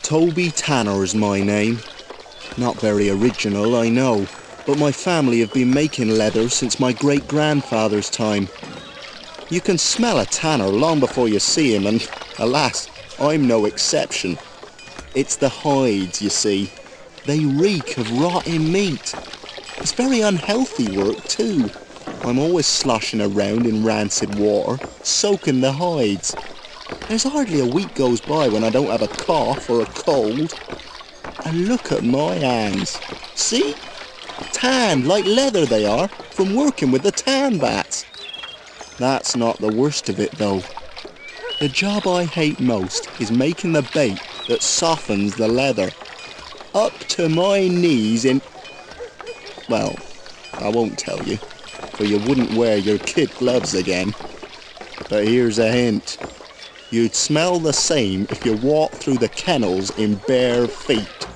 Toby Tanner's my name. Not very original, I know, but my family have been making leather since my great-grandfather's time. You can smell a tanner long before you see him, and alas, I'm no exception. It's the hides, you see. They reek of rotting meat. It's very unhealthy work too. I'm always sloshing around in rancid water, soaking the hides. There's hardly a week goes by when I don't have a cough or a cold. And look at my hands. See? Tanned like leather they are, from working with the tan bats. That's not the worst of it though. The job I hate most is making the bait that softens the leather. Up to my knees in... Well, I won't tell you, for you wouldn't wear your kid gloves again. But here's a hint. You'd smell the same if you walked through the kennels in bare feet.